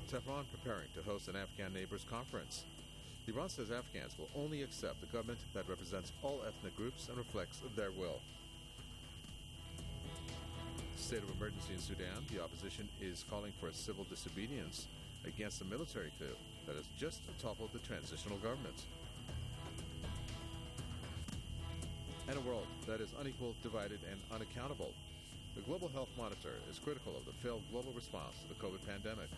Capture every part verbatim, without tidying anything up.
Tehran preparing to host an Afghan Neighbors Conference. Iran says Afghans will only accept a government that represents all ethnic groups and reflects their will. State of emergency in Sudan, the opposition is calling for a civil disobedience against a military coup that has just toppled the transitional government. And a world that is unequal, divided, and unaccountable. The Global Health Monitor is critical of the failed global response to the COVID pandemic.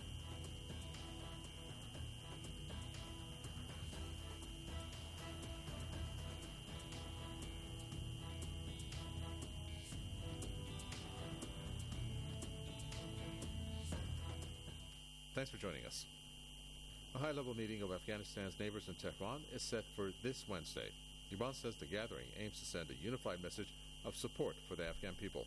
Thanks for joining us. A high-level meeting of Afghanistan's neighbors in Tehran is set for this Wednesday. Iran says the gathering aims to send a unified message of support for the Afghan people.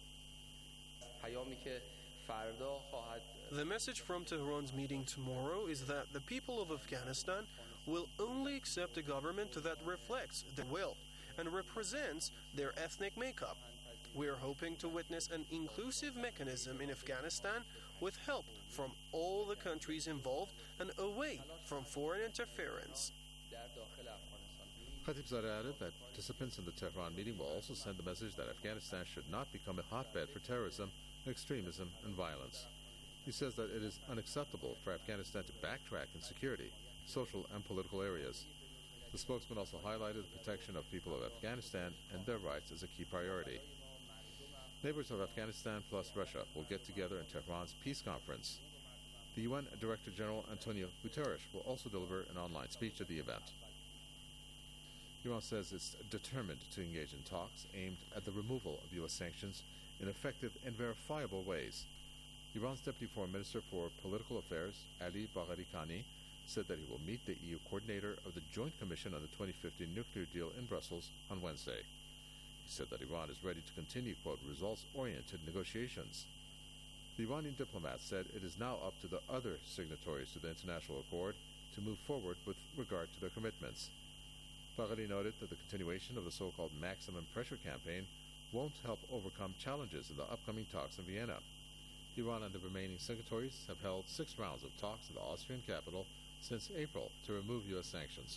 The message from Tehran's meeting tomorrow is that the people of Afghanistan will only accept a government that reflects their will and represents their ethnic makeup. We are hoping to witness an inclusive mechanism in Afghanistan with help from all the countries involved and away from foreign interference. Khatibzadeh added that participants in the Tehran meeting will also send the message that Afghanistan should not become a hotbed for terrorism, extremism, and violence. He says that it is unacceptable for Afghanistan to backtrack in security, social, and political areas. The spokesman also highlighted the protection of people of Afghanistan and their rights as a key priority. Neighbors of Afghanistan plus Russia will get together in Tehran's peace conference. The U N Director General Antonio Guterres will also deliver an online speech at the event. Iran says it's determined to engage in talks aimed at the removal of U S sanctions in effective and verifiable ways. Iran's Deputy Foreign Minister for Political Affairs, Ali Bagheri Khani, said that he will meet the E U coordinator of the Joint Commission on the twenty fifteen nuclear deal in Brussels on Wednesday. He said that Iran is ready to continue, quote, results-oriented negotiations. The Iranian diplomat said it is now up to the other signatories to the international accord to move forward with regard to their commitments. Bagheri noted that the continuation of the so-called maximum pressure campaign won't help overcome challenges in the upcoming talks in Vienna. Iran and the remaining signatories have held six rounds of talks in the Austrian capital since April to remove U S sanctions.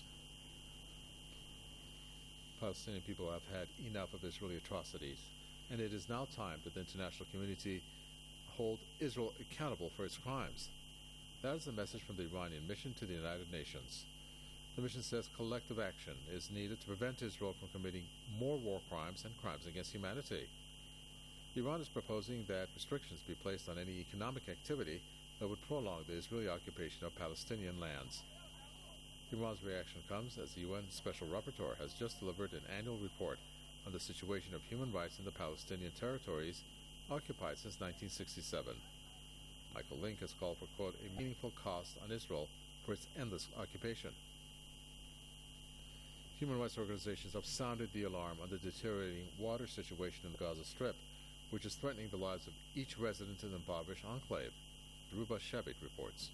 Palestinian people have had enough of Israeli atrocities, and it is now time that the international community hold Israel accountable for its crimes. That is the message from the Iranian mission to the United Nations. The mission says collective action is needed to prevent Israel from committing more war crimes and crimes against humanity. Iran is proposing that restrictions be placed on any economic activity that would prolong the Israeli occupation of Palestinian lands. Iran's reaction comes as the U N Special Rapporteur has just delivered an annual report on the situation of human rights in the Palestinian territories occupied since nineteen sixty-seven. Michael Link has called for, quote, a meaningful cost on Israel for its endless occupation. Human rights organizations have sounded the alarm on the deteriorating water situation in the Gaza Strip, which is threatening the lives of each resident in the impoverished enclave. Ruba Shabit reports.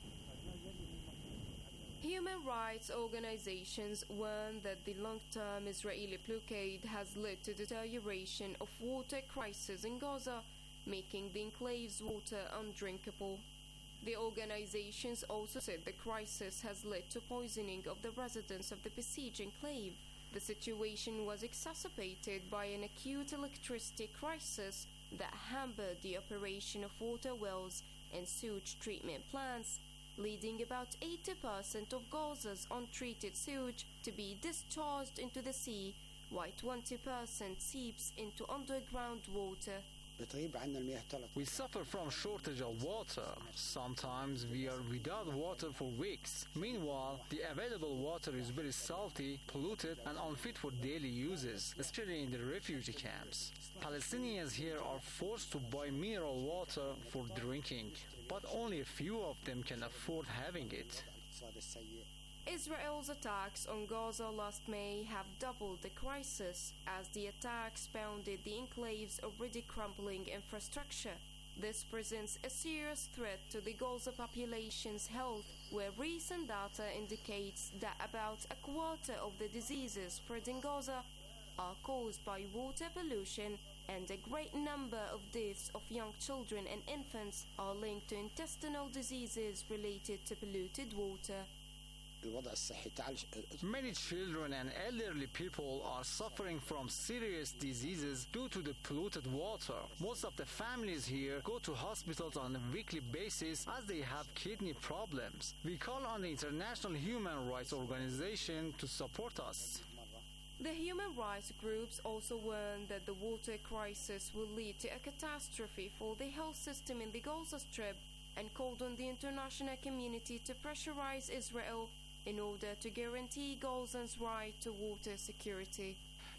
Human rights organizations warn that the long-term Israeli blockade has led to deterioration of water crisis in Gaza, making the enclave's water undrinkable. The organizations also said the crisis has led to poisoning of the residents of the besieged enclave. The situation was exacerbated by an acute electricity crisis that hampered the operation of water wells and sewage treatment plants, leading about eighty percent of Gaza's untreated sewage to be discharged into the sea, while twenty percent seeps into underground water. We suffer from shortage of water. Sometimes we are without water for weeks. Meanwhile, the available water is very salty, polluted, and unfit for daily uses, especially in the refugee camps. Palestinians here are forced to buy mineral water for drinking, but only a few of them can afford having it. Israel's attacks on Gaza last May have doubled the crisis as the attacks pounded the enclave's already crumbling infrastructure. This presents a serious threat to the Gaza population's health, where recent data indicates that about a quarter of the diseases spread in Gaza are caused by water pollution and a great number of deaths of young children and infants are linked to intestinal diseases related to polluted water. Many children and elderly people are suffering from serious diseases due to the polluted water. Most of the families here go to hospitals on a weekly basis as they have kidney problems. We call on the International Human Rights Organization to support us. The human rights groups also warn that the water crisis will lead to a catastrophe for the health system in the Gaza Strip and called on the international community to pressurize Israel in order to guarantee Gazans' right to water security.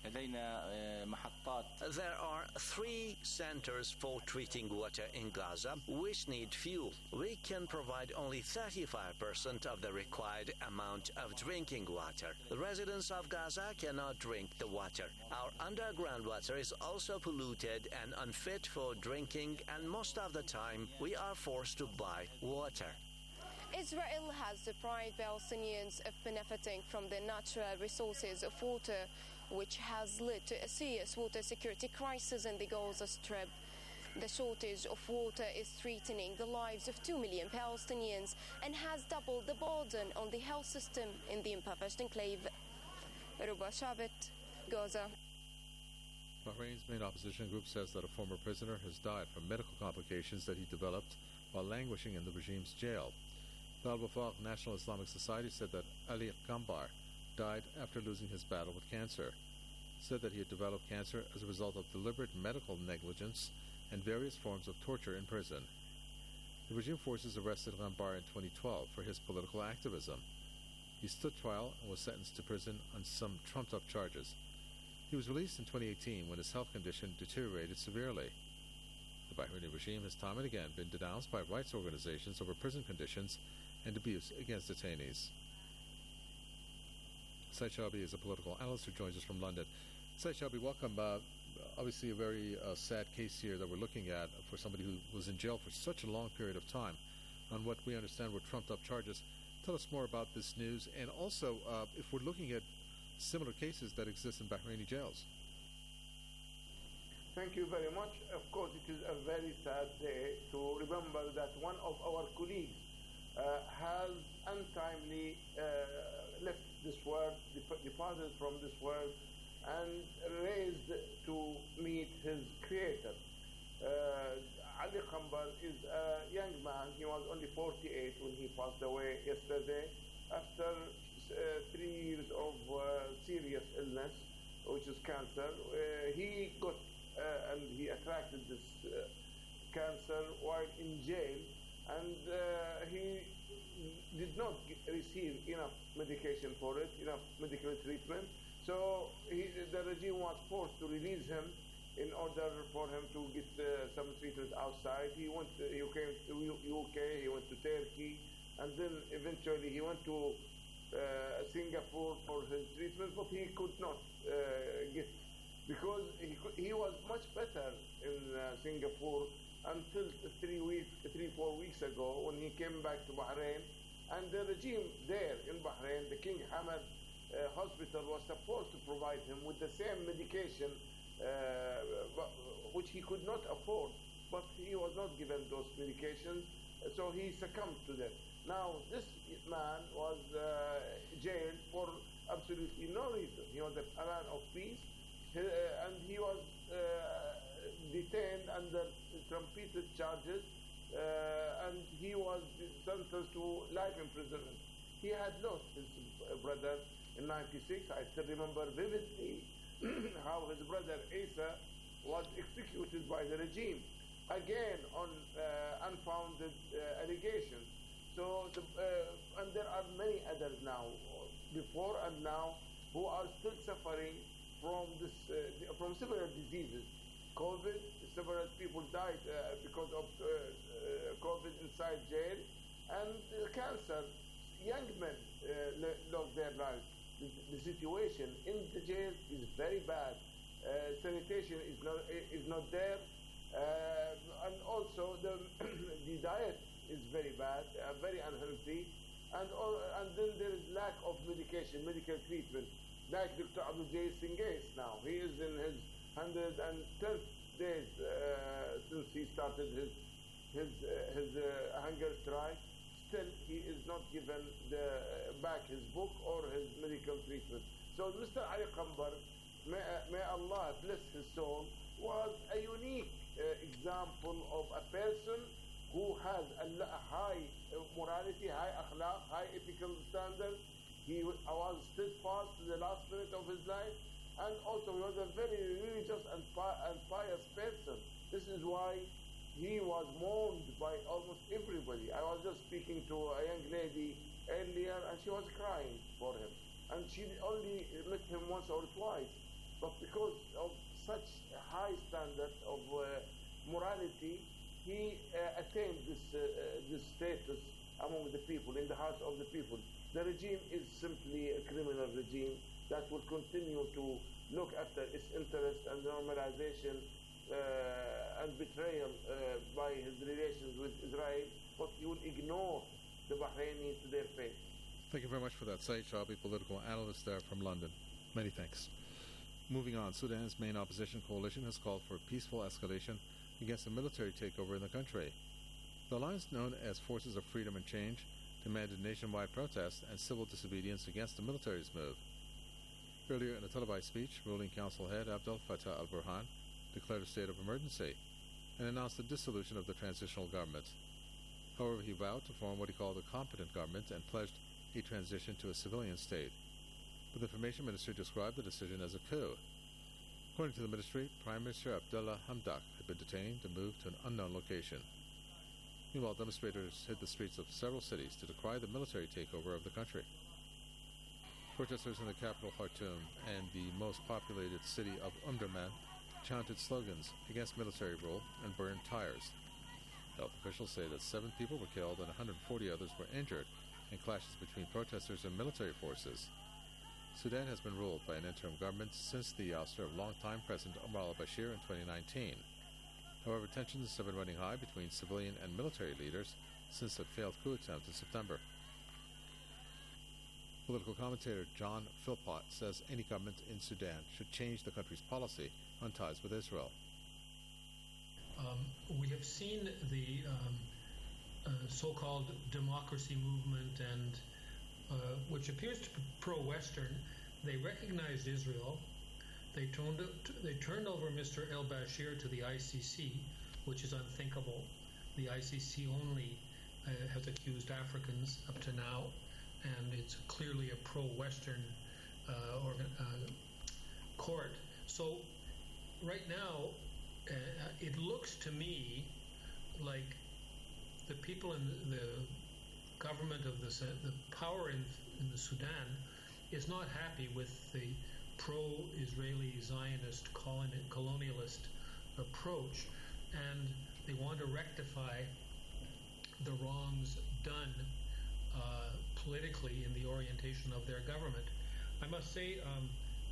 There are three centers for treating water in Gaza which need fuel. We can provide only thirty-five percent of the required amount of drinking water. The residents of Gaza cannot drink the water. Our underground water is also polluted and unfit for drinking, and most of the time we are forced to buy water. Israel has deprived Palestinians of benefiting from the natural resources of water, which has led to a serious water security crisis in the Gaza Strip. The shortage of water is threatening the lives of two million Palestinians and has doubled the burden on the health system in the impoverished enclave. Ruba Shabit, Gaza. Bahrain's main opposition group says that a former prisoner has died from medical complications that he developed while languishing in the regime's jail. The Al-Wafaq National Islamic Society said that Ali Kambar died after losing his battle with cancer. Said that he had developed cancer as a result of deliberate medical negligence and various forms of torture in prison. The regime forces arrested Kambar in twenty twelve for his political activism. He stood trial and was sentenced to prison on some trumped-up charges. He was released in twenty eighteen when his health condition deteriorated severely. The Bahraini regime has time and again been denounced by rights organizations over prison conditions and abuse against detainees. Said Shaabi is a political analyst who joins us from London. Said Shaabi, welcome. Uh, obviously a very uh, sad case here that we're looking at for somebody who was in jail for such a long period of time on what we understand were trumped-up charges. Tell us more about this news, and also uh, if we're looking at similar cases that exist in Bahraini jails. Thank you very much. Of course, it is a very sad day to remember that one of our colleagues uh, has untimely uh, left this world, dep- departed from this world, and raised to meet his creator. Uh, Ali Kambar is a young man. He was only forty-eight when he passed away yesterday after uh, three years of uh, serious illness, which is cancer. Uh, he got uh, and he attracted this uh, cancer while in jail, and uh, he did not g- receive enough medication for it, enough medical treatment. So he, the regime was forced to release him in order for him to get uh, some treatment outside. He went to, he came to U K, he went to Turkey, and then eventually he went to uh, Singapore for his treatment, but he could not uh, get, because he, could, he was much better in uh, Singapore until three weeks, three, four weeks ago when he came back to Bahrain. And the regime there in Bahrain, the King Hamad uh, Hospital, was supposed to provide him with the same medication uh, which he could not afford, but he was not given those medications, so he succumbed to them. Now, this man was uh, jailed for absolutely no reason. He was a man of peace, he, uh, and he was uh, detained under trumpeted charges, uh, and he was sentenced to life imprisonment. He had lost his brother in ninety-six. I still remember vividly how his brother Asa was executed by the regime, again on uh, unfounded uh, allegations. So, the, uh, and there are many others now, before and now, who are still suffering from this, uh, from several diseases. COVID, several people died uh, because of uh, uh, COVID inside jail, and uh, cancer, young men uh, lost their lives. The, the situation in the jail is very bad. Uh, sanitation is not is not there, uh, and also the the diet is very bad, uh, very unhealthy, and all, and then there is lack of medication, medical treatment. Like Doctor Abdul Jais Singais now, he is in his one hundred tenth days uh, since he started his his uh, his uh, hunger strike. Still, he is not given the, uh, back his book or his medical treatment. So Mister Ali Qambar, may, uh, may Allah bless his soul, was a unique uh, example of a person who has a, a high morality, high akhlaq, high ethical standards. He was steadfast to the last minute of his life, and also he was a very religious and, pi- and pious person. This is why he was mourned by almost everybody. I was just speaking to a young lady earlier, and she was crying for him. And she only met him once or twice. But because of such a high standard of uh, morality, he uh, attained this, uh, uh, this status among the people, in the hearts of the people. The regime is simply a criminal regime that will continue to look after its interest and normalization Uh, and betrayal uh, by his relations with Israel, but he will ignore the Bahrainis to their fate. Thank you very much for that, Saeed Shabi, political analyst there from London. Many thanks. Moving on, Sudan's main opposition coalition has called for peaceful escalation against a military takeover in the country. The alliance, known as Forces of Freedom and Change, demanded nationwide protests and civil disobedience against the military's move. Earlier in a televised speech, ruling council head Abdel Fattah al-Burhan declared a state of emergency and announced the dissolution of the transitional government. However, he vowed to form what he called a competent government and pledged a transition to a civilian state. But the information minister described the decision as a coup. According to the ministry, Prime Minister Abdullah Hamdok had been detained and moved to an unknown location. Meanwhile, demonstrators hit the streets of several cities to decry the military takeover of the country. Protesters in the capital Khartoum and the most populated city of Omdurman chanted slogans against military rule and burned tires. Health officials say that seven people were killed and one hundred forty others were injured in clashes between protesters and military forces. Sudan has been ruled by an interim government since the ouster of longtime President Omar al-Bashir in twenty nineteen. However, tensions have been running high between civilian and military leaders since a failed coup attempt in September. Political commentator John Philpott says any government in Sudan should change the country's policy on ties with Israel. Um, we have seen the um, uh, so-called democracy movement, and uh, which appears to be pro-Western. They recognized Israel. They turned they turned over Mister el-Bashir to the I C C, which is unthinkable. The I C C only uh, has accused Africans up to now, and it's clearly a pro-Western uh, organ, uh, court. So right now, uh, it looks to me like the people in the, the government of the the power in in the Sudan is not happy with the pro-Israeli Zionist colonialist approach, and they want to rectify the wrongs done uh, politically in the orientation of their government. I must say, um,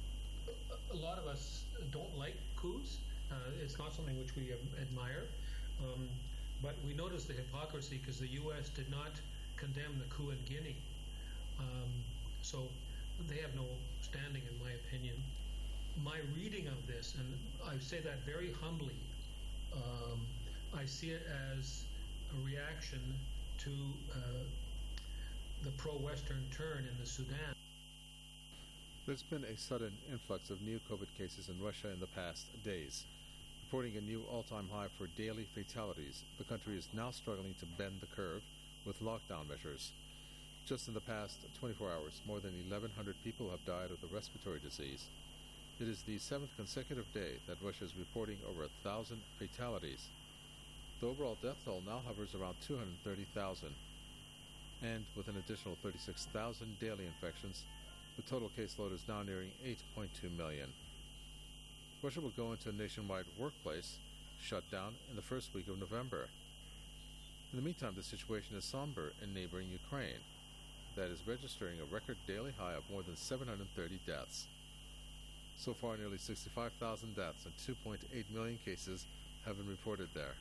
a lot of us don't like coups. Uh, it's not something which we admire, um, but we notice the hypocrisy because the U S did not condemn the coup in Guinea. Um, so they have no standing, in my opinion. My reading of this, and I say that very humbly, um, I see it as a reaction to uh, the pro-Western turn in the Sudan. There's been a sudden influx of new COVID cases in Russia in the past days. Reporting a new all-time high for daily fatalities, the country is now struggling to bend the curve with lockdown measures. Just in the past twenty-four hours, more than eleven hundred people have died of the respiratory disease. It is the seventh consecutive day that Russia is reporting over a thousand fatalities. The overall death toll now hovers around two hundred thirty thousand. And with an additional thirty-six thousand daily infections, the total caseload is now nearing eight point two million. Russia will go into a nationwide workplace shutdown in the first week of November. In the meantime, the situation is somber in neighboring Ukraine, that is registering a record daily high of more than seven hundred thirty deaths. So far, nearly sixty-five thousand deaths and two point eight million cases have been reported there.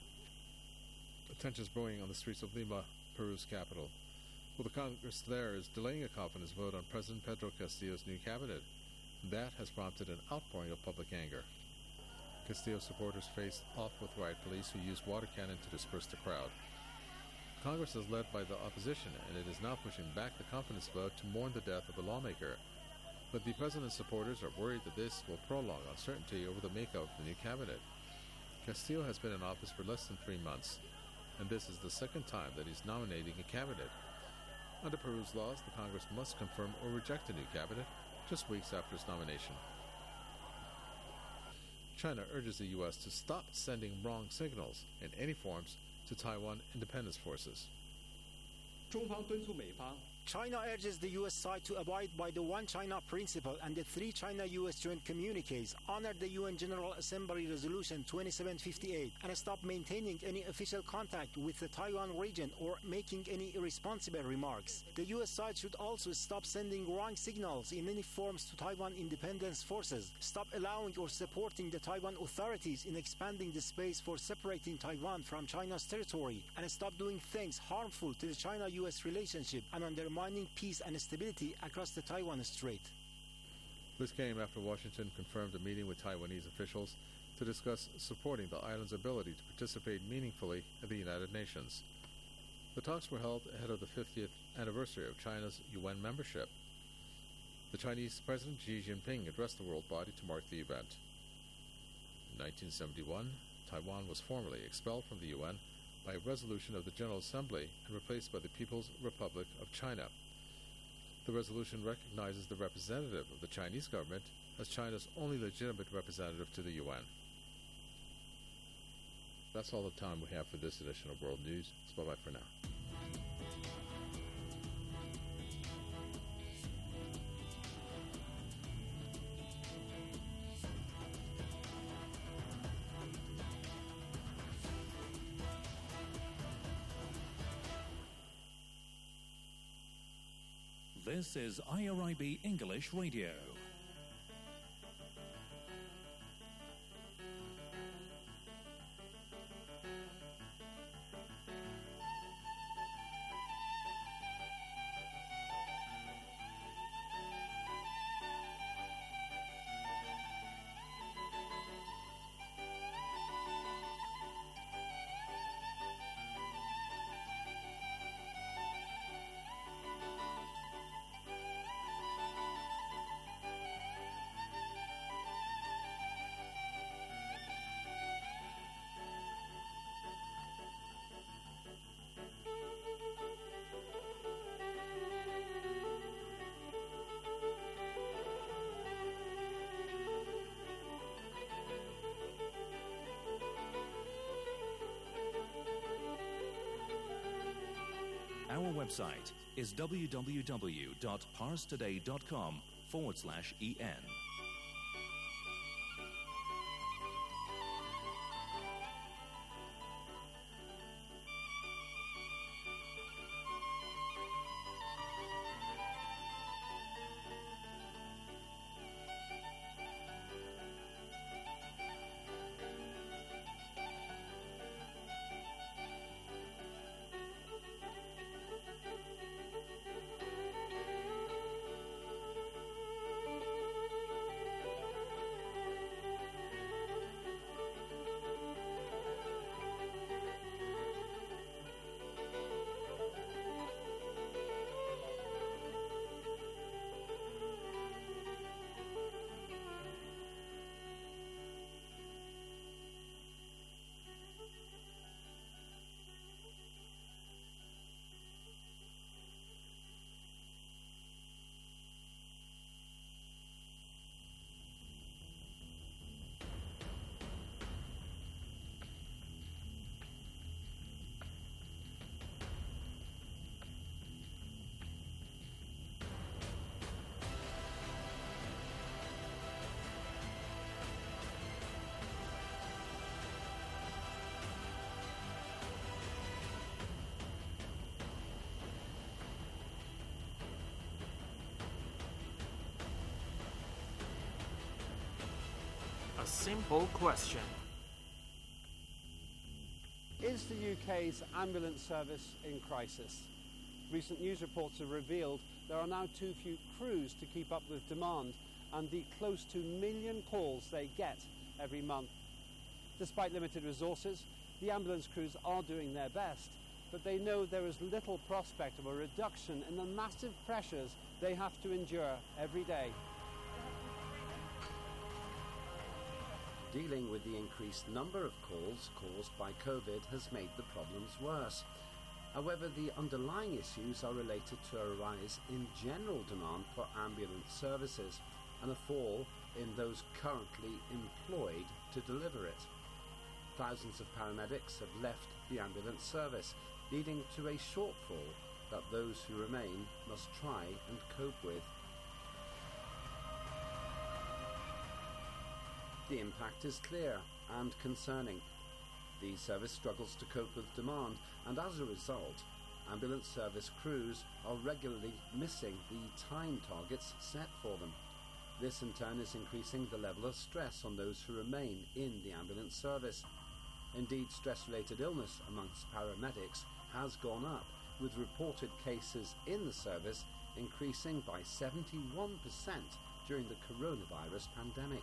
Tensions brewing on the streets of Lima, Peru's capital. Well, the Congress there is delaying a confidence vote on President Pedro Castillo's new cabinet. That has prompted an outpouring of public anger. Castillo supporters faced off with riot police who used water cannon to disperse the crowd. Congress is led by the opposition, and it is now pushing back the confidence vote to mourn the death of a lawmaker. But the president's supporters are worried that this will prolong uncertainty over the makeup of the new cabinet. Castillo has been in office for less than three months, and this is the second time that he's nominating a cabinet. Under Peru's laws, the Congress must confirm or reject a new cabinet just weeks after its nomination. China urges the U S to stop sending wrong signals in any forms to Taiwan independence forces. China urges the U S side to abide by the One China principle and the three China-U S joint communiques, honor the U N General Assembly Resolution twenty-seven fifty-eight, and stop maintaining any official contact with the Taiwan region or making any irresponsible remarks. The U S side should also stop sending wrong signals in any forms to Taiwan independence forces, stop allowing or supporting the Taiwan authorities in expanding the space for separating Taiwan from China's territory, and stop doing things harmful to the China-U S relationship and undermining peace and stability across the Taiwan Strait. This came after Washington confirmed a meeting with Taiwanese officials to discuss supporting the island's ability to participate meaningfully in the United Nations. The talks were held ahead of the fiftieth anniversary of China's U N membership. The Chinese President Xi Jinping addressed the world body to mark the event. In nineteen seventy-one, Taiwan was formally expelled from the U N by a resolution of the General Assembly and replaced by the People's Republic of China. The resolution recognizes the representative of the Chinese government as China's only legitimate representative to the U N. That's all the time we have for this edition of World News. So bye-bye for now. This is I R I B English Radio. Our website is www.parstoday.com forward slash EN. A simple question. Is the U K's ambulance service in crisis? Recent news reports have revealed there are now too few crews to keep up with demand, and the close to million calls they get every month Despite limited resources, the ambulance crews are doing their best, but they know there is little prospect of a reduction in the massive pressures they have to endure every day. Dealing with the increased number of calls caused by COVID has made the problems worse. However, the underlying issues are related to a rise in general demand for ambulance services and a fall in those currently employed to deliver it. Thousands of paramedics have left the ambulance service, leading to a shortfall that those who remain must try and cope with. The impact is clear and concerning. The service struggles to cope with demand, and as a result, ambulance service crews are regularly missing the time targets set for them. This in turn is increasing the level of stress on those who remain in the ambulance service. Indeed, stress-related illness amongst paramedics has gone up, with reported cases in the service increasing by seventy-one percent during the coronavirus pandemic.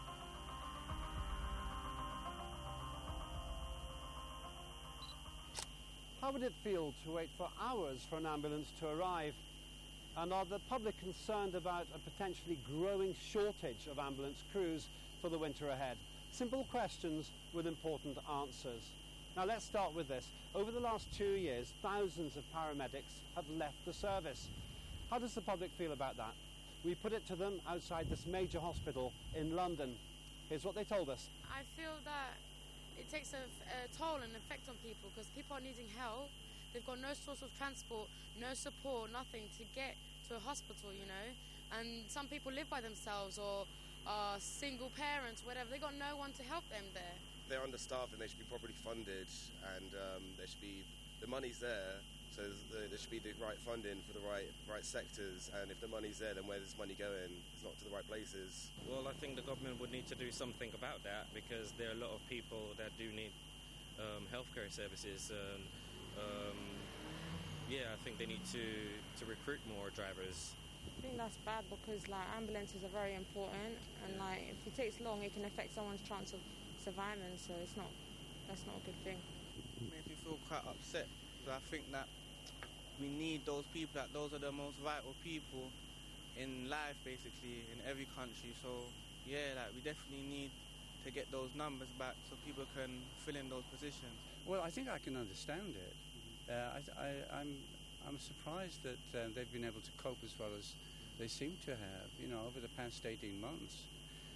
How would it feel to wait for hours for an ambulance to arrive? And are the public concerned about a potentially growing shortage of ambulance crews for the winter ahead? Simple questions with important answers. Now let's start with this. Over the last two years, thousands of paramedics have left the service. How does the public feel about that? We put it to them outside this major hospital in London. Here's what they told us. I feel that it takes a, a toll and effect on people because people are needing help. They've got no source of transport, no support, nothing to get to a hospital, you know. And some people live by themselves or are single parents, whatever. They've got no one to help them there. They're understaffed and they should be properly funded, and um, there should be, the money's there, so the, there should be the right funding for the right right sectors, and if the money's there, then where does money go in? It's not to the right places. Well, I think the government would need to do something about that, because there are a lot of people that do need um, healthcare services. And, um, yeah, I think they need to, to recruit more drivers. I think that's bad because like ambulances are very important, and like if it takes long, it can affect someone's chance of surviving. So it's not, that's not a good thing. It makes me feel quite upset, because I think that we need those people. That those are the most vital people in life, basically, in every country. So yeah, like we definitely need to get those numbers back so people can fill in those positions. Well, I think I can understand it. Uh, I, I, I'm I'm surprised that uh, they've been able to cope as well as they seem to have, you know, over the past eighteen months.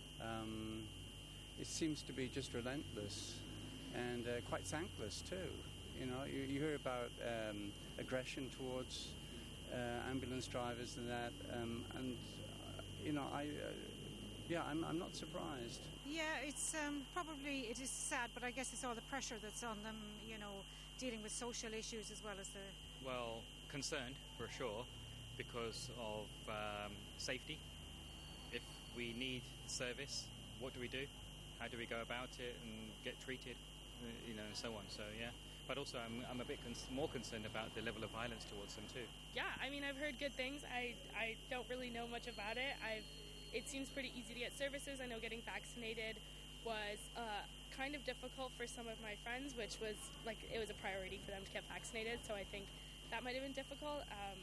Um, it seems to be just relentless and uh, quite thankless too. You know, you, you hear about um, aggression towards uh, ambulance drivers and that, um, and uh, you know, I, uh, yeah, I'm, I'm not surprised. Yeah, it's um, probably, it is sad, but I guess it's all the pressure that's on them, you know, dealing with social issues as well as the... Well, concerned for sure because of um, safety. If we need service, what do we do? How do we go about it and get treated, you know, and so on. So yeah, but also I'm I'm a bit cons- more concerned about the level of violence towards them too. Yeah, I mean I've heard good things. I I don't really know much about it. I've it seems pretty easy to get services. I know getting vaccinated was uh, kind of difficult for some of my friends, which was like it was a priority for them to get vaccinated. So I think that might have been difficult. Um,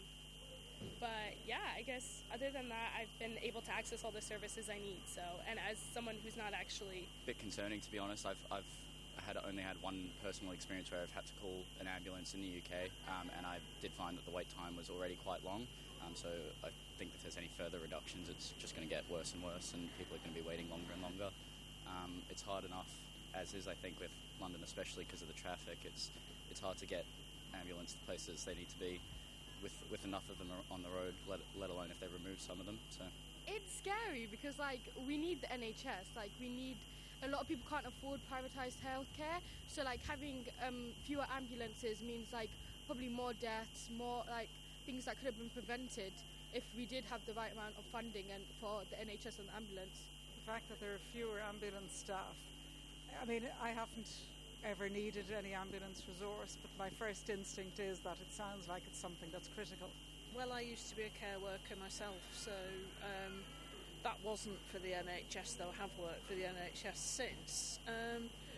but yeah, I guess other than that, I've been able to access all the services I need. So, and as someone who's not actually a bit concerning, to be honest, I've I've had only had one personal experience where I've had to call an ambulance in the U K, um, and I did find that the wait time was already quite long. Um, so I think if there's any further reductions, it's just going to get worse and worse, and people are going to be waiting longer and longer. Um, it's hard enough as is, I think, with London, especially because of the traffic. It's it's hard to get ambulance to places they need to be with with enough of them on the road, let, let alone if they remove some of them. So it's scary because like we need the N H S, like we need a lot of people can't afford privatized healthcare, so like having um, fewer ambulances means like probably more deaths, more like things that could have been prevented if we did have the right amount of funding and for the N H S and the ambulance. The fact that there are fewer ambulance staff, I mean, I haven't ever needed any ambulance resource, but my first instinct is that it sounds like it's something that's critical. Well, I used to be a care worker myself, so um, that wasn't for the N H S, though I have worked for the N H S since. Um,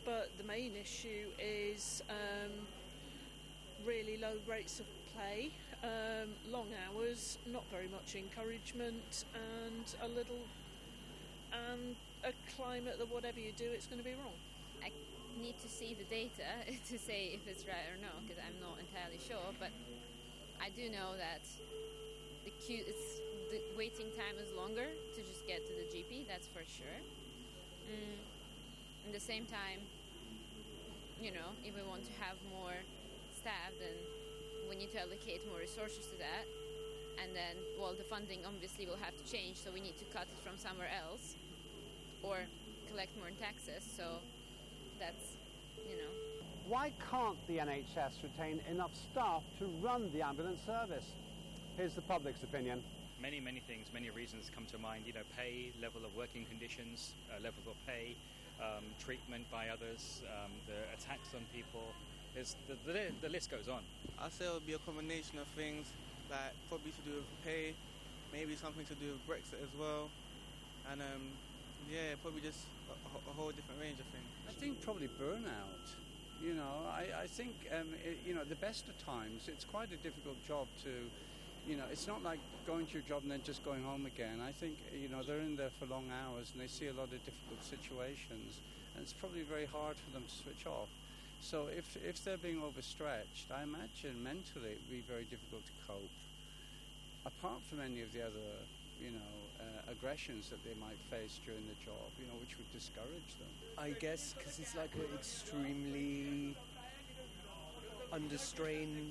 but the main issue is um, really low rates of play, um, long hours, not very much encouragement, and a little, and a climate that whatever you do, it's going to be wrong. I need to see the data to say if it's right or not, because I'm not entirely sure, but I do know that the queue, it's, the waiting time is longer to just get to the G P, that's for sure. Mm. At the same time, you know, if we want to have more staff, then we need to allocate more resources to that. And then, well, the funding obviously will have to change, so we need to cut it from somewhere else or collect more in taxes. So that's, you know. Why can't the N H S retain enough staff to run the ambulance service? Here's the public's opinion. Many, many things, many reasons come to mind. You know, pay, level of working conditions, uh, level of pay, um, treatment by others, um, the attacks on people. There's, the, the, the list goes on. I'd say it would be a combination of things, like probably to do with pay, maybe something to do with Brexit as well, and um, yeah, probably just a, a whole different range of things. I think probably burnout. You know, I, I think, um, it, you know, the best of times, it's quite a difficult job to, you know, it's not like going to your job and then just going home again. I think, you know, they're in there for long hours and they see a lot of difficult situations, and it's probably very hard for them to switch off. So if if they're being overstretched, I imagine mentally it would be very difficult to cope, apart from any of the other, you know, uh, aggressions that they might face during the job, you know, which would discourage them. I guess because it's like an extremely under strain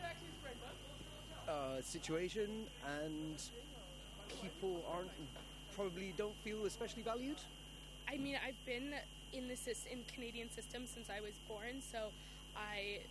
uh, situation, and people aren't probably don't feel especially valued. I mean, I've been in the in Canadian system since I was born, so I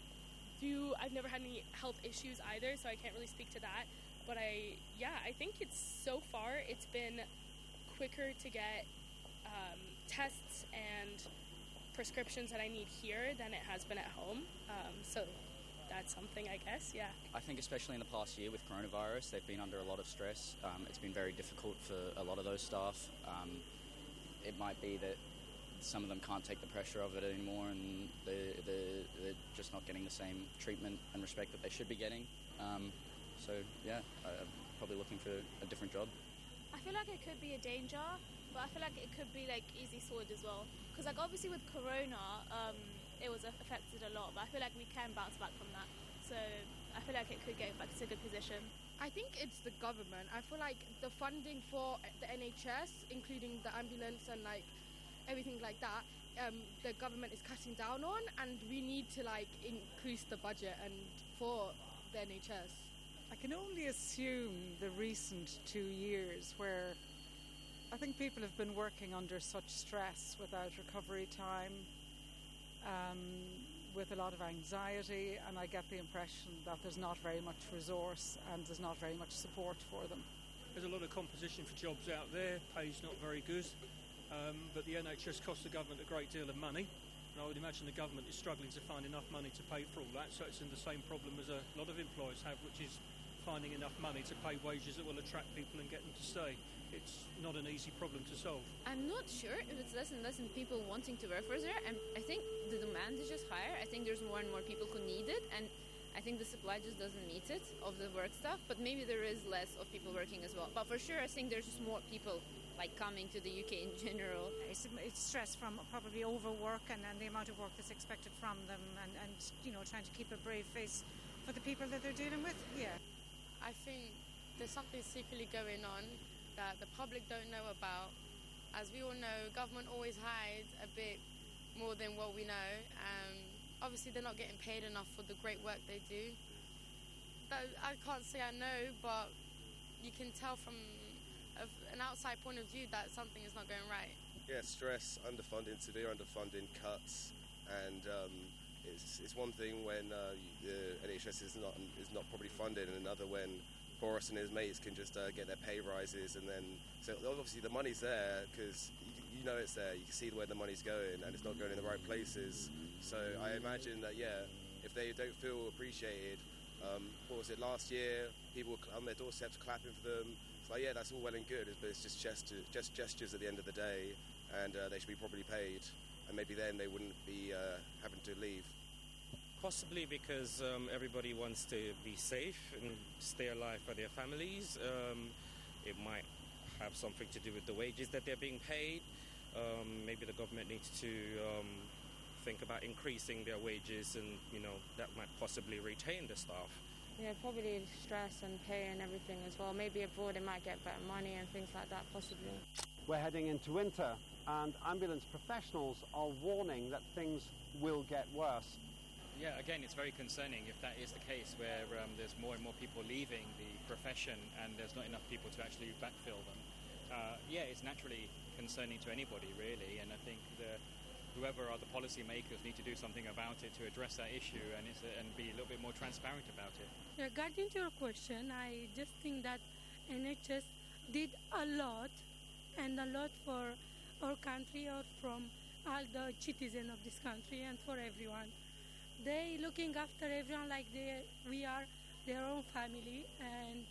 do. I've never had any health issues either, so I can't really speak to that. But I, yeah, I think it's so far it's been quicker to get um, tests and prescriptions that I need here than it has been at home. Um, so that's something, I guess, yeah. I think especially in the past year with coronavirus, they've been under a lot of stress. Um, it's been very difficult for a lot of those staff. Um, it might be that some of them can't take the pressure of it anymore, and they're, they're, they're just not getting the same treatment and respect that they should be getting. Um, so, yeah, I'm probably looking for a different job. I feel like it could be a danger, but I feel like it could be, like, easy sorted as well. Because, like, obviously with Corona, um, it was affected a lot, but I feel like we can bounce back from that. So I feel like it could get back to a good position. I think it's the government. I feel like the funding for the N H S, including the ambulance and, like, everything like that, um, the government is cutting down on, and we need to, like, increase the budget and for the N H S. I can only assume the recent two years where I think people have been working under such stress without recovery time, um, with a lot of anxiety, and I get the impression that there's not very much resource and there's not very much support for them. There's a lot of competition for jobs out there, pay's not very good, um, but the N H S costs the government a great deal of money, and I would imagine the government is struggling to find enough money to pay for all that, so it's in the same problem as a lot of employers have, which is finding enough money to pay wages that will attract people and get them to stay. It's not an easy problem to solve. I'm not sure if it's less and less in people wanting to work for there. And I think the demand is just higher. I think there's more and more people who need it, and I think the supply just doesn't meet it of the work stuff. But maybe there is less of people working as well. But for sure, I think there's just more people like coming to the U K in general. It's, it's stress from probably overwork and, and the amount of work that's expected from them, and, and you know, trying to keep a brave face for the people that they're dealing with. Yeah. I think there's something secretly going on that the public don't know about. As we all know, government always hides a bit more than what we know. Um, obviously, they're not getting paid enough for the great work they do. That, I can't say I know, but you can tell from a, an outside point of view that something is not going right. Yeah, stress, underfunding, severe underfunding, cuts, and um, It's, it's one thing when uh, the N H S is not is not properly funded, and another when Boris and his mates can just uh, get their pay rises, and then so obviously the money's there because you, you know it's there. You can see where the money's going, and it's not going in the right places. So I imagine that yeah, if they don't feel appreciated, um, what was it last year? People on their doorsteps clapping for them. It's like yeah, that's all well and good, but it's just gesture, just gestures at the end of the day, and uh, they should be properly paid. and maybe then they wouldn't be uh, having to leave. Possibly because um, everybody wants to be safe and stay alive for their families. Um, it might have something to do with the wages that they're being paid. Um, maybe the government needs to um, think about increasing their wages, and you know that might possibly retain the staff. Yeah, probably stress and pay and everything as well. Maybe abroad they might get better money and things like that, possibly. We're heading into winter, and ambulance professionals are warning that things will get worse. Yeah, again, it's very concerning if that is the case, where um, there's more and more people leaving the profession and there's not enough people to actually backfill them. Uh, yeah, it's naturally concerning to anybody, really, and I think the, whoever are the policy makers need to do something about it to address that issue and, it's a, and be a little bit more transparent about it. Regarding to your question, I just think that N H S did a lot, and a lot for our country or from all the citizens of this country and for everyone. They looking after everyone like they, we are their own family, and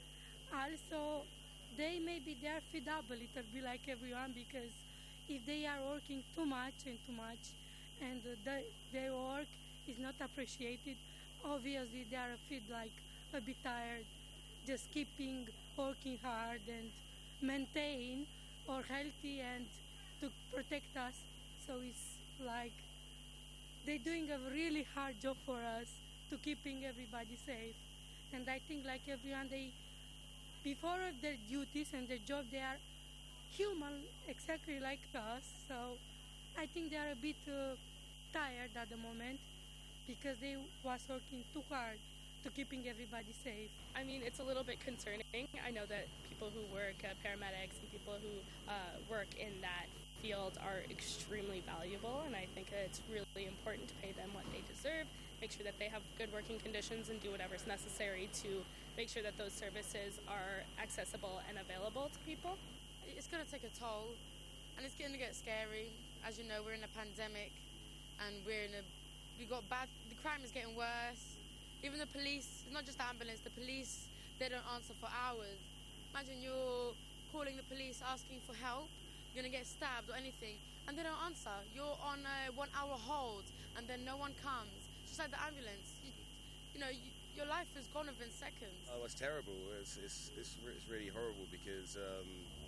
also they maybe they are fed up a little bit like everyone, because if they are working too much and too much and uh, the, their work is not appreciated, obviously they are fed like a bit tired, just keeping working hard and maintain or healthy and to protect us. So it's like they're doing a really hard job for us to keeping everybody safe. And I think like everyone, they before their duties and their job, they are human exactly like us. So I think they are a bit uh, tired at the moment because they was working too hard to keeping everybody safe. I mean, it's a little bit concerning. I know that people who work, uh, paramedics and people who uh, work in that field are extremely valuable, and I think it's really important to pay them what they deserve, make sure that they have good working conditions, and do whatever's necessary to make sure that those services are accessible and available to people. It's going to take a toll, and it's going to get scary. As you know, we're in a pandemic, and we're in a we got bad. The crime is getting worse. Even the police, not just the ambulance, the police, they don't answer for hours. Imagine you're calling the police asking for help, you're going to get stabbed or anything, and they don't answer. You're on a one-hour hold, and then no one comes. Just like the ambulance, you, you know, you, your life is gone within seconds. Oh, it's terrible. It's it's it's, re- it's really horrible because, um,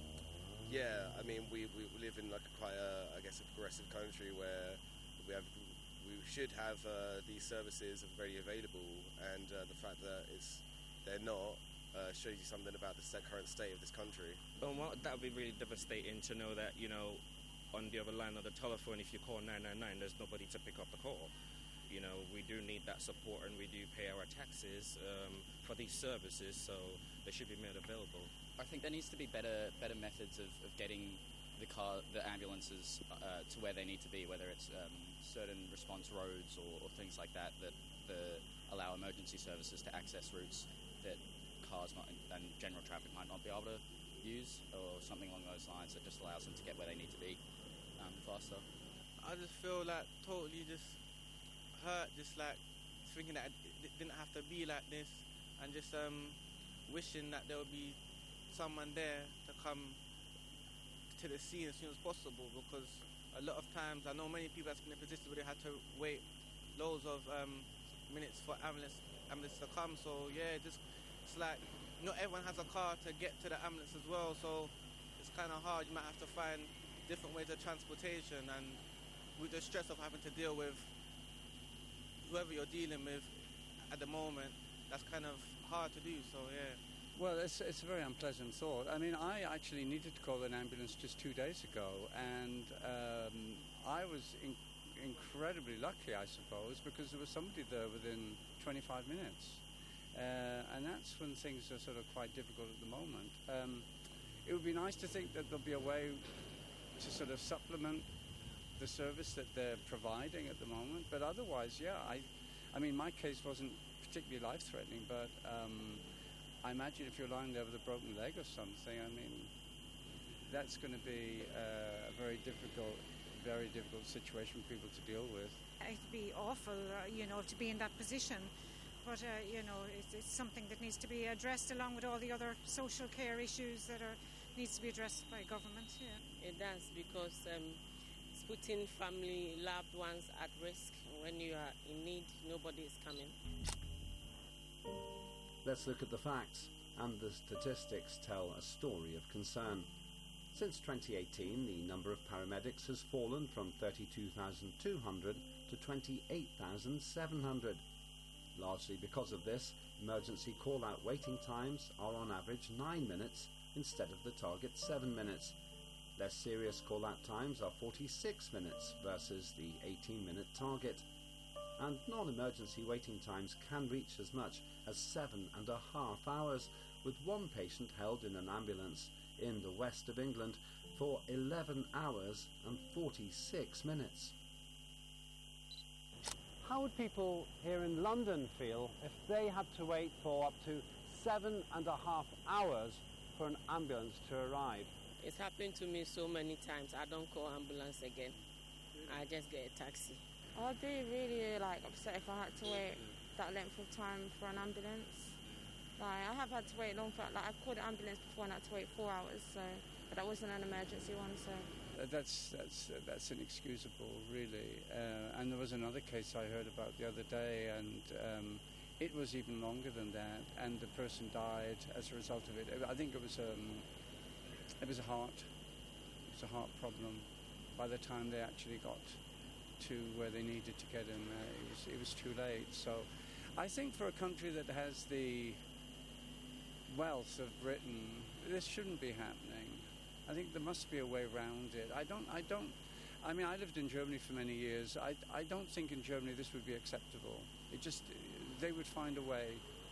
yeah, I mean, we, we live in like a quite a, I guess, a progressive country where we have. We should have uh, these services readily available, and uh, the fact that it's they're not uh, shows you something about the current state of this country. But well, that would be really devastating to know that, you know, on the other line of the telephone, if you call nine nine nine, there's nobody to pick up the call. You know, we do need that support, and we do pay our taxes um, for these services, so they should be made available. I think there needs to be better better methods of, of getting the car, the ambulances uh, to where they need to be, whether it's um, certain response roads or, or things like that that the, allow emergency services to access routes that cars not in, and general traffic might not be able to use, or something along those lines that just allows them to get where they need to be um, faster. I just feel like totally just hurt, just like thinking that it didn't have to be like this, and just um, wishing that there would be someone there to come to the scene as soon as possible, because a lot of times I know many people that's been in a position where they had to wait loads of um, minutes for ambulance ambulance to come. So yeah, just it's like not everyone has a car to get to the ambulance as well, so it's kind of hard. You might have to find different ways of transportation, and with the stress of having to deal with whoever you're dealing with at the moment, that's kind of hard to do. So yeah. Well, it's, it's a very unpleasant thought. I mean, I actually needed to call an ambulance just two days ago, and um, I was in- incredibly lucky, I suppose, because there was somebody there within twenty-five minutes. Uh, and that's when things are sort of quite difficult at the moment. Um, it would be nice to think that there'll be a way to sort of supplement the service that they're providing at the moment, but otherwise, yeah, I, I mean, my case wasn't particularly life-threatening, but um, I imagine if you're lying there with a broken leg or something, I mean, that's going to be uh, a very difficult, very difficult situation for people to deal with. It'd be awful, uh, you know, to be in that position. But, uh, you know, it's, it's something that needs to be addressed along with all the other social care issues that are needs to be addressed by government, yeah. It does, because um, putting family, loved ones at risk. When you are in need, nobody is coming. Let's look at the facts, and the statistics tell a story of concern. Since twenty eighteen, the number of paramedics has fallen from thirty-two thousand two hundred to twenty-eight thousand seven hundred. Largely because of this, emergency call-out waiting times are on average nine minutes instead of the target seven minutes. Less serious call-out times are forty-six minutes versus the eighteen-minute target. And non-emergency waiting times can reach as much as seven and a half hours, with one patient held in an ambulance in the west of England for eleven hours and forty-six minutes. How would people here in London feel if they had to wait for up to seven and a half hours for an ambulance to arrive? It's happened to me so many times. I don't call ambulance again. I just get a taxi. I'd be really like upset if I had to wait that length of time for an ambulance. Like I have had to wait long for like I've called an ambulance before and had to wait four hours. So, but that wasn't an emergency one. So uh, that's that's uh, that's inexcusable, really. Uh, and there was another case I heard about the other day, and um, it was even longer than that. And the person died as a result of it. I think it was um, it was a heart. It was a heart problem. By the time they actually got to where they needed to get him, uh, it was it was too late. So, I think for a country that has the wealth of Britain, this shouldn't be happening. I think there must be a way around it. I don't. I don't. I mean, I lived in Germany for many years. I I don't think in Germany this would be acceptable. It just they would find a way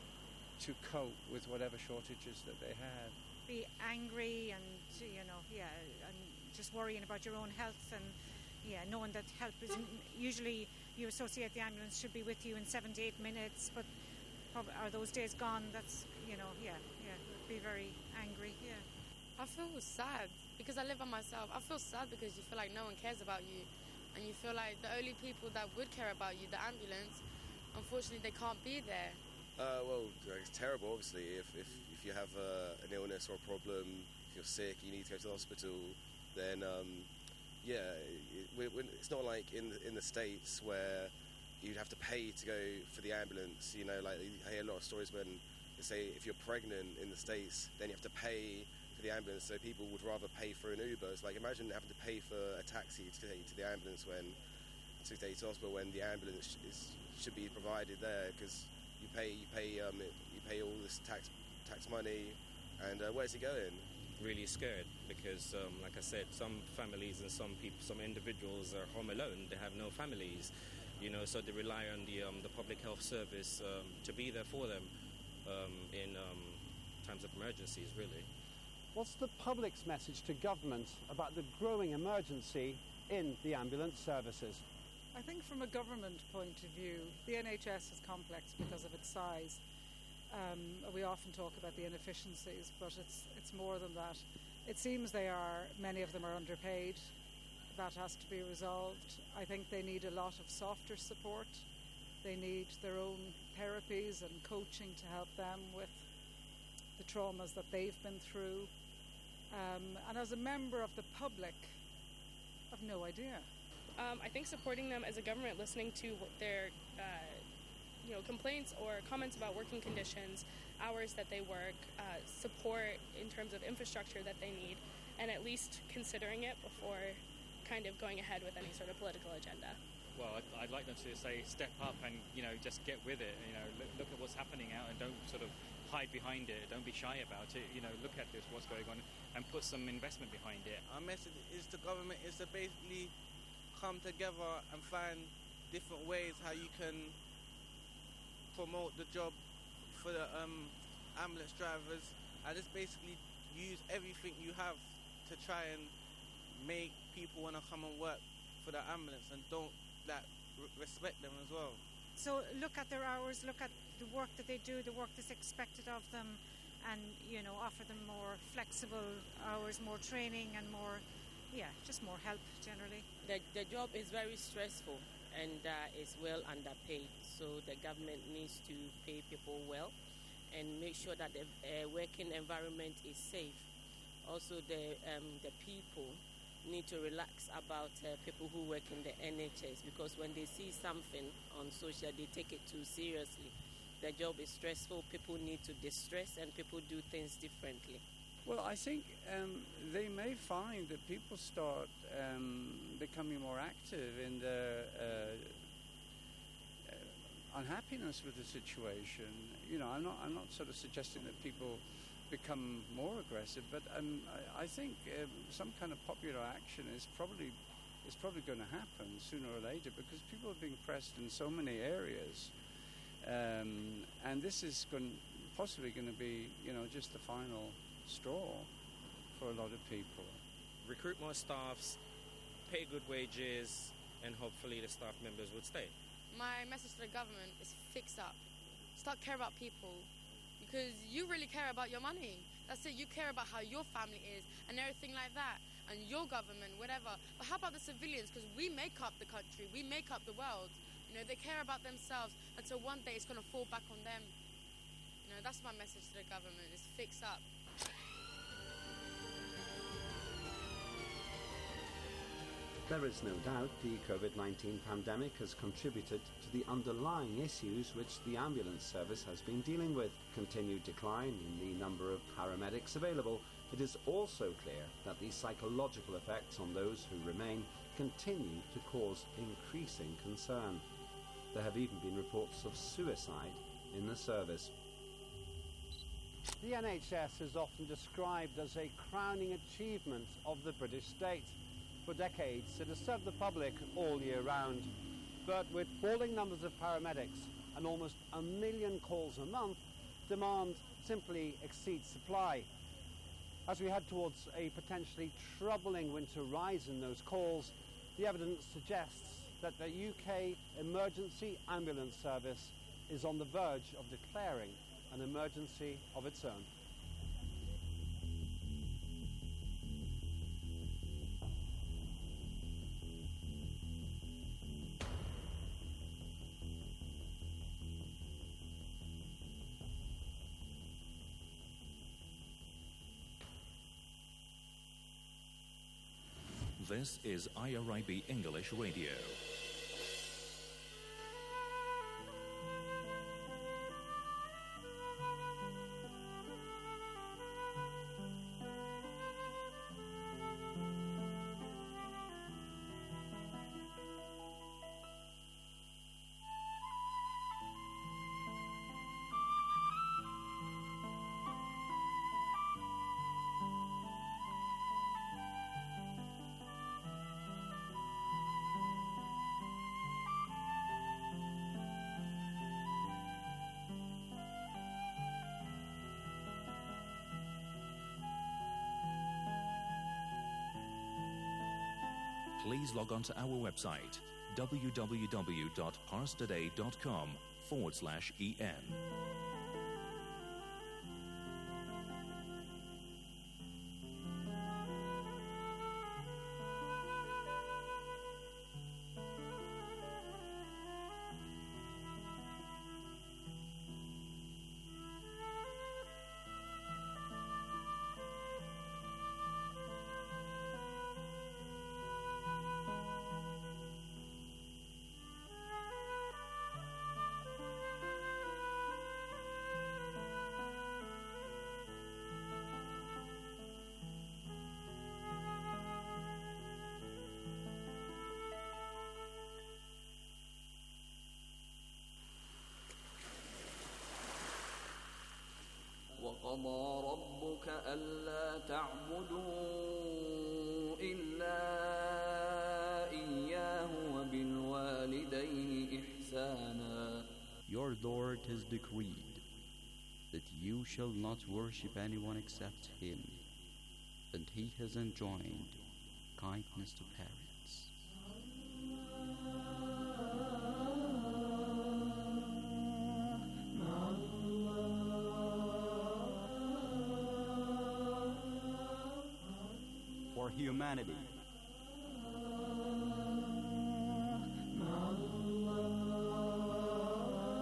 to cope with whatever shortages that they had. Be angry and you know, yeah, and just worrying about your own health and. Yeah, knowing that help is usually you associate the ambulance should be with you in seven to eight minutes, but probably, are those days gone? That's, you know, yeah, yeah, be very angry, yeah. I feel sad because I live by myself. I feel sad because you feel like no one cares about you, and you feel like the only people that would care about you, the ambulance, unfortunately they can't be there. Uh, well, it's terrible, obviously. If if, if you have uh, an illness or a problem, if you're sick, you need to go to the hospital, then. Um, Yeah, it, it, it's not like in the, in the States where you'd have to pay to go for the ambulance. You know, like I hear a lot of stories when they say if you're pregnant in the States, then you have to pay for the ambulance. So people would rather pay for an Uber. It's like imagine having to pay for a taxi to take you to the ambulance when to take you to hospital when the ambulance is, should be provided there because you pay you pay um, you pay all this tax tax money, and uh, where's it going? Really scared because, um, like I said, some families and some people, some individuals are home alone. They have no families, you know, so they rely on the um, the public health service um, to be there for them um, in um, times of emergencies. Really. What's the public's message to government about the growing emergency in the ambulance services? I think from a government point of view, the N H S is complex because of its size. Um, we often talk about the inefficiencies, but it's it's more than that. It seems they are, many of them are underpaid. That has to be resolved. I think they need a lot of softer support. They need their own therapies and coaching to help them with the traumas that they've been through. Um, and as a member of the public, I've no idea. Um, I think supporting them as a government, listening to their uh, you know, complaints or comments about working conditions, hours that they work, uh, support in terms of infrastructure that they need, and at least considering it before kind of going ahead with any sort of political agenda. Well, I'd, I'd like them to say step up and, you know, just get with it. You know, look, look at what's happening out and don't sort of hide behind it. Don't be shy about it. You know, look at this, what's going on, and put some investment behind it. Our message is the government is to basically come together and find different ways how you can promote the job for the um, ambulance drivers, and just basically use everything you have to try and make people want to come and work for the ambulance and don't like r- respect them as well. So look at their hours, look at the work that they do, the work that's expected of them, and you know, offer them more flexible hours, more training, and more, yeah, just more help generally. The the job is very stressful and uh, is well underpaid. So the government needs to pay people well and make sure that the uh, working environment is safe. Also, the um, the people need to relax about uh, people who work in the N H S, because when they see something on social, they take it too seriously. The job is stressful, people need to distress, and people do things differently. Well, I think um, they may find that people start um, becoming more active in their uh, uh, unhappiness with the situation. You know, I'm not, I'm not sort of suggesting that people become more aggressive, but um, I, I think um, some kind of popular action is probably is probably going to happen sooner or later, because people are being pressed in so many areas, um, and this is going, possibly going to be, you know, just the final straw for a lot of people. Recruit more staffs, pay good wages, and hopefully the staff members would stay. My message to the government is fix up. Start care about people, because you really care about your money. That's it, you care about how your family is and everything like that, and your government, whatever. But how about the civilians? Because we make up the country, we make up the world. You know, they care about themselves until one day it's going to fall back on them. You know, that's my message to the government, is fix up. There is no doubt the COVID nineteen pandemic has contributed to the underlying issues which the ambulance service has been dealing with. Continued decline in the number of paramedics available. It is also clear that the psychological effects on those who remain continue to cause increasing concern. There have even been reports of suicide in the service. The N H S is often described as a crowning achievement of the British state. For decades, it has served the public all year round. But with falling numbers of paramedics and almost a million calls a month, demand simply exceeds supply. As we head towards a potentially troubling winter rise in those calls, the evidence suggests that the U K emergency ambulance service is on the verge of declaring an emergency of its own. This is I R I B English Radio. Please log on to our website, www.parstoday.com forward slash EN. وقضى ربك ألا تعبدوا إلا إياه وبالوالدين إحسانا. Your Lord has decreed that you shall not worship anyone except Him, and He has enjoined kindness to parents. For humanity,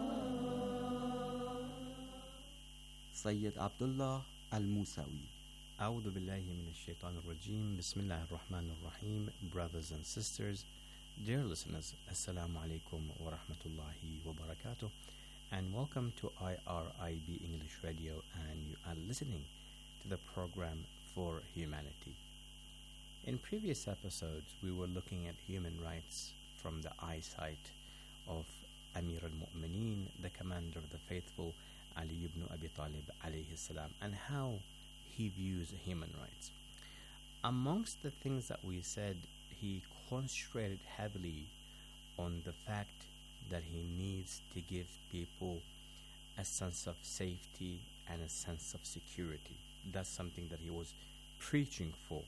Sayyid Abdullah Al-Musawi. أعوذ بالله من الشيطان الرجيم بسم الله الرحمن الرحيم. Brothers and sisters, dear listeners, Assalamu alaikum wa rahmatullahi wa barakatuh, and welcome to I R I B English Radio, and you are listening to the program For Humanity. In previous episodes, we were looking at human rights from the eyesight of Amir al-Mu'mineen, the commander of the faithful, Ali ibn Abi Talib alayhi salam, and how he views human rights. Amongst the things that we said, he concentrated heavily on the fact that he needs to give people a sense of safety and a sense of security. That's something that he was preaching for.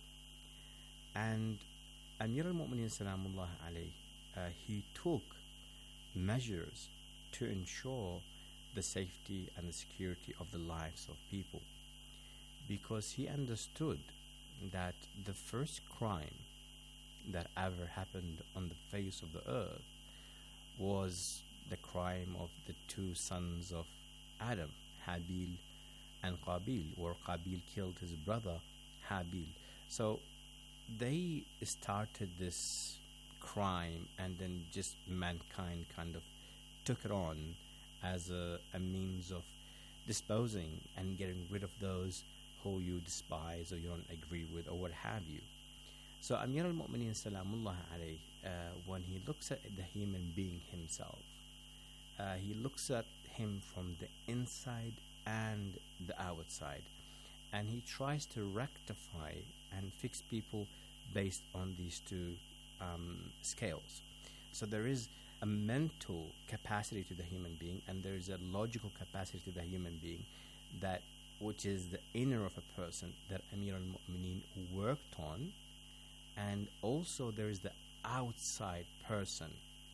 And Amir al-Mu'mineen Salamullah alayhi, uh, he took measures to ensure the safety and the security of the lives of people, because he understood that the first crime that ever happened on the face of the earth was the crime of the two sons of Adam, Habil and Qabil, where Qabil killed his brother Habil. So they started this crime, and then just mankind kind of took it on as a, a means of disposing and getting rid of those who you despise or you don't agree with or what have you. So Amir al-Mu'mineen Salamullah alayhi, uh, when he looks at the human being himself, uh, he looks at him from the inside and the outside, and he tries to rectify and fix people based on these two um, scales. So there is a mental capacity to the human being, and there is a logical capacity to the human being, that which is the inner of a person that Amir al-Mu'mineen worked on, and also there is the outside person,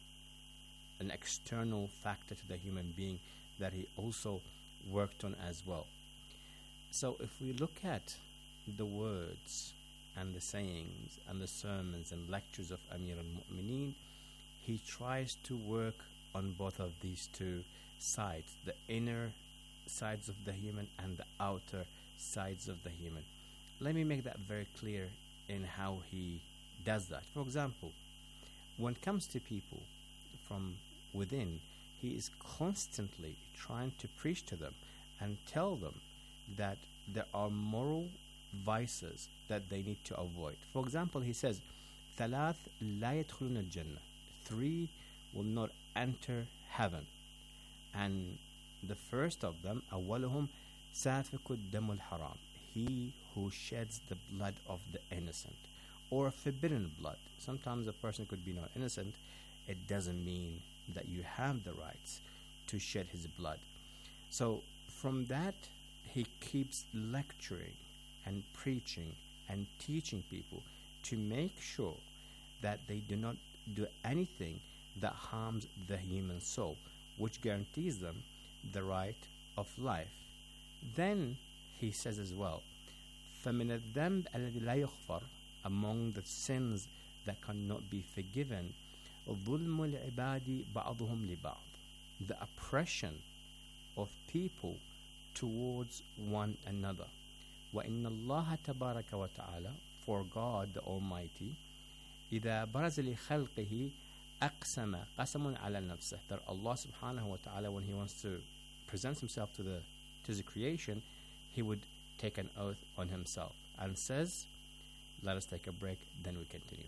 an external factor to the human being that he also worked on as well. So if we look at the words and the sayings and the sermons and lectures of Amir al-Mu'mineen, he tries to work on both of these two sides, the inner sides of the human and the outer sides of the human. Let me make that very clear in how he does that. For example, when it comes to people from within, he is constantly trying to preach to them and tell them that there are moral vices that they need to avoid. For example, he says, ثلاث لا يدخلون الجنة. Three will not enter heaven. And the first of them, أولهم سافك الدم الحرام, he who sheds the blood of the innocent, or forbidden blood. Sometimes a person could be not innocent. It doesn't mean that you have the rights to shed his blood. So from that, he keeps lecturing and preaching and teaching people to make sure that they do not do anything that harms the human soul, which guarantees them the right of life. Then he says as well, فَمِنَ الذَّنْبِ الَّذِي لَا يُغْفَرُ, among the sins that cannot be forgiven, ظُلْمُ الْعِبَادِ بَعْضُهُمْ لِبَعْضٍ, the oppression of people towards one another. وَإِنَّ اللَّهَ تَبَارَكَ وَتَعَالَى, for God the Almighty, إِذَا بَرَزَ لِخَلْقِهِ أَقْسَمَ قَسَمٌ عَلَى نَفْسِهِ, that Allah subhanahu wa ta'ala, when he wants to present himself to the to the creation, he would take an oath on himself and says, let us take a break, then we continue.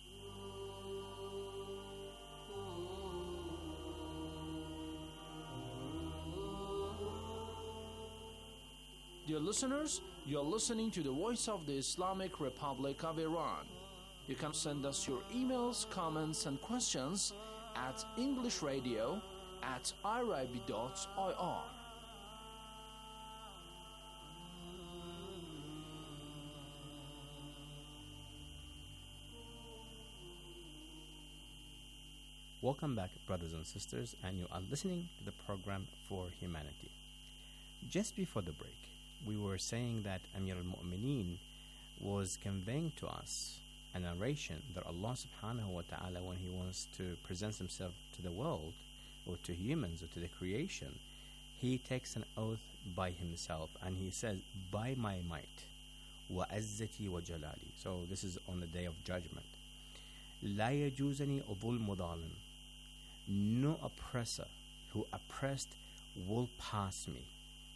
Dear listeners, you are listening to the voice of the Islamic Republic of Iran. You can send us your emails, comments, and questions at englishradio at irib dot I R. Welcome back, brothers and sisters, and you are listening to the program For Humanity. Just before the break, we were saying that Amir al-Mu'mineen was conveying to us a narration that Allah subhanahu wa ta'ala, when he wants to present himself to the world or to humans or to the creation, he takes an oath by himself and he says, by my might وعزتي وجلالي. So this is on the day of judgment. لا يجوزني ظلم ظالم. No oppressor who oppressed will pass me.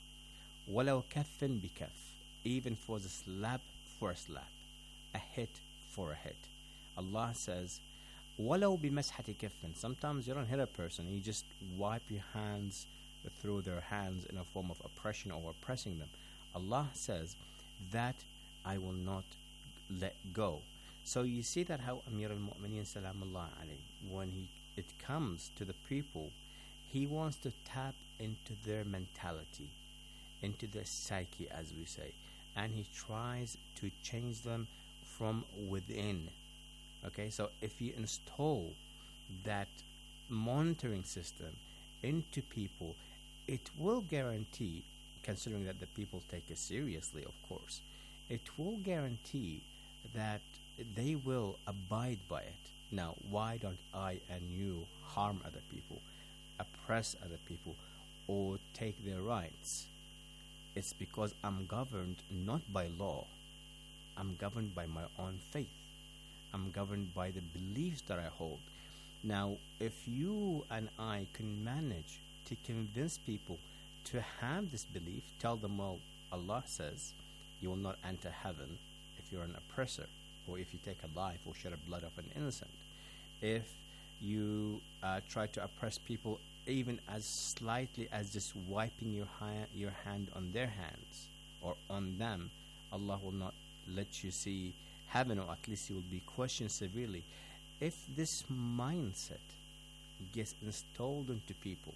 ولو كف بكف. Even for the slap for a slap, a hit for a hit. Allah says, ولو بمسحة كف. Sometimes you don't hit a person, you just wipe your hands through their hands in a form of oppression or oppressing them. Allah says that I will not let go. So you see that how Amir al-Mu'mineen Salamullah alayhi, when he it comes to the people, he wants to tap into their mentality, into their psyche, as we say, and he tries to change them from within. Okay, so if you install that monitoring system into people, it will guarantee, considering that the people take it seriously, of course, it will guarantee that they will abide by it. Now, why don't I and you harm other people, oppress other people, or take their rights? It's because I'm governed not by law. I'm governed by my own faith. I'm governed by the beliefs that I hold. Now, if you and I can manage to convince people to have this belief, tell them, well, Allah says you will not enter heaven if you're an oppressor, or if you take a life or shed the blood of an innocent. If you uh, try to oppress people even as slightly as just wiping your, ha- your hand on their hands or on them, Allah will not let you see heaven, or at least you will be questioned severely. If this mindset gets installed into people,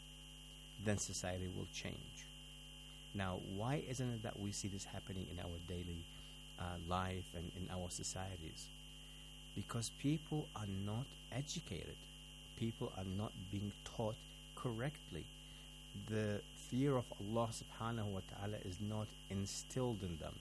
then society will change. Now, why isn't it that we see this happening in our daily uh, life and in our societies? Because people are not educated. People are not being taught correctly. The fear of Allah subhanahu wa ta'ala is not instilled in them.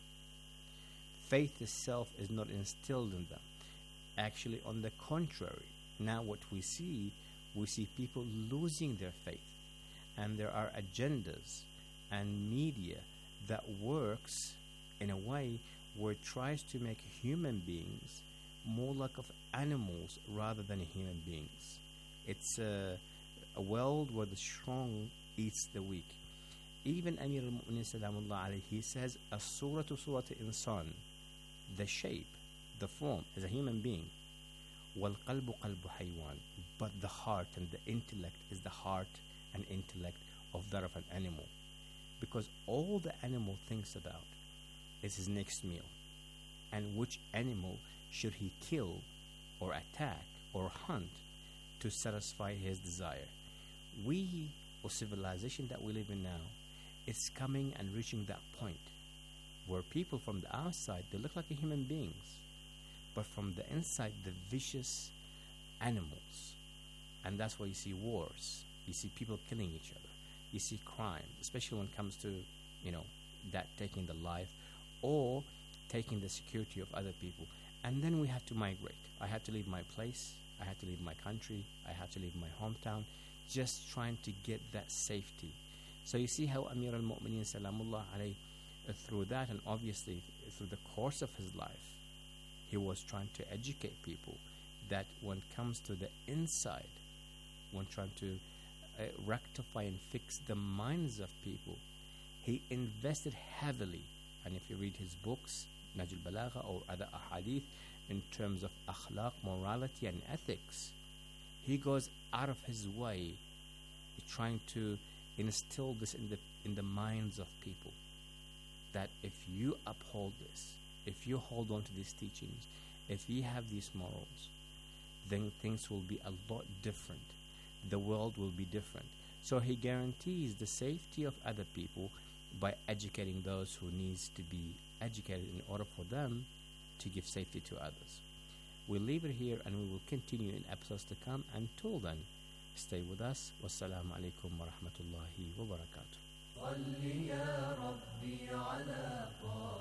Faith itself is not instilled in them. Actually, on the contrary, now what we see, we see people losing their faith. And there are agendas and media that works in a way where it tries to make human beings more like of animals rather than human beings. It's a, a world where the strong eats the weak. Even Amir al-Mu'mineen Salamullah alayhi, he says, as-suratu suratu insan, the shape, the form is a human being. وَالْقَلْبُ قَلْبُ حَيْوَانٍ, but the heart and the intellect is the heart and intellect of that of an animal. Because all the animal thinks about is his next meal, and which animal should he kill or attack or hunt to satisfy his desire. We, or civilization that we live in now, is coming and reaching that point where people from the outside, they look like human beings, but from the inside, the vicious animals. And that's why you see wars, you see people killing each other, you see crime, especially when it comes to, you know, that taking the life or taking the security of other people. And then we had to migrate. I had to leave my place, I had to leave my country, I had to leave my hometown, just trying to get that safety. So you see how Amir al-Mu'mineen Salamullah alayhi, uh, through that, and obviously through the course of his life, he was trying to educate people that when it comes to the inside, when trying to uh, rectify and fix the minds of people, he invested heavily. And if you read his books, Nahj al-Balagha or other ahadith, in terms of akhlaq, morality and ethics, he goes out of his way trying to instill this in the in the minds of people, that if you uphold this, if you hold on to these teachings, if you have these morals, then things will be a lot different. The world will be different. So he guarantees the safety of other people by educating those who needs to be educated in order for them to give safety to others. We'll leave it here and we will continue in episodes to come. Until then, stay with us. Wassalamu alaikum wa rahmatullahi wa barakatuh. صل يا ربي على طه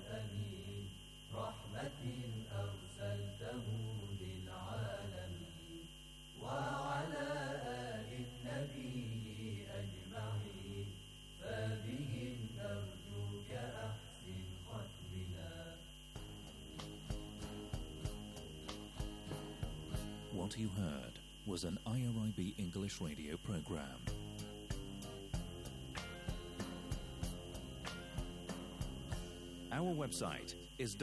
الأمين رحمة أرسلته للعالمين وعلى آل النبي أجمعين فبهم نرجوك أحسن ختمنا What you heard was an I R I B English radio program. Our website is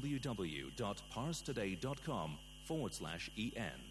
www.parstoday.com forward slash en.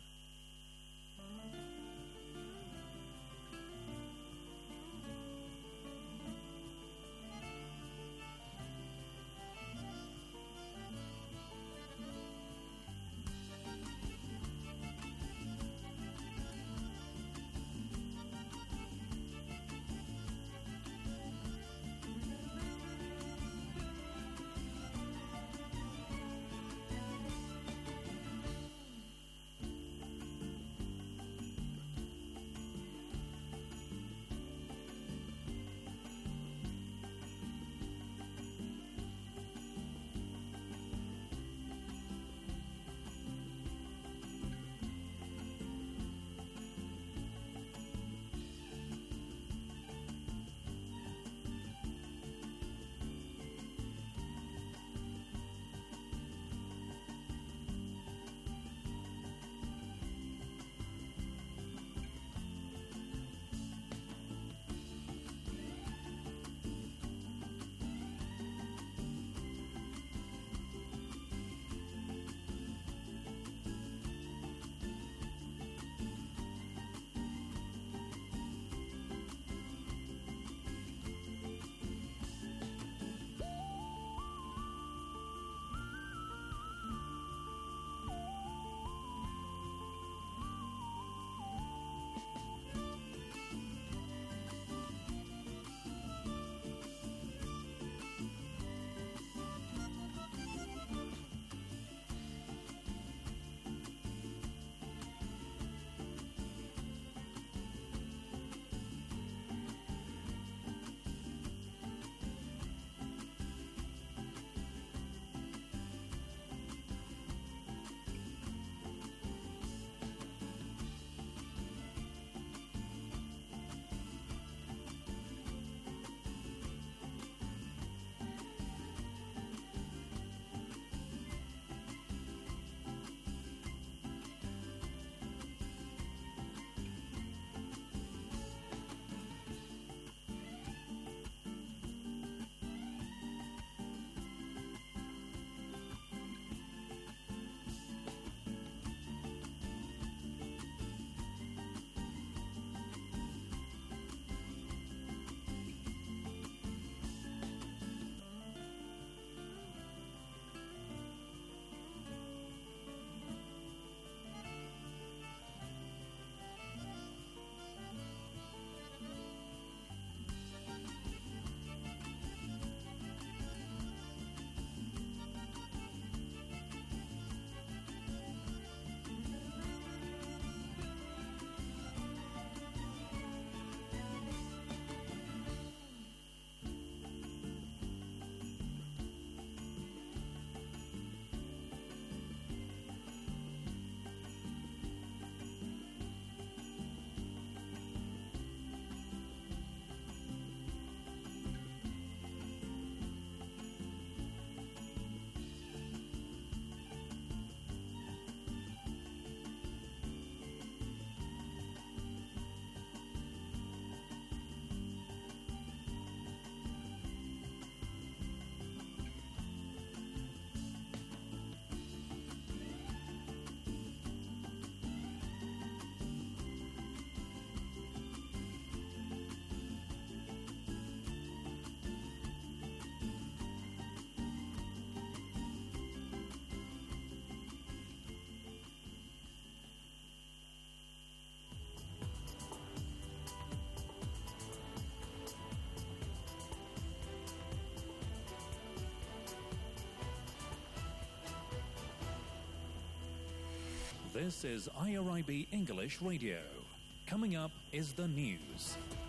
This is I R I B English Radio. Coming up is the news.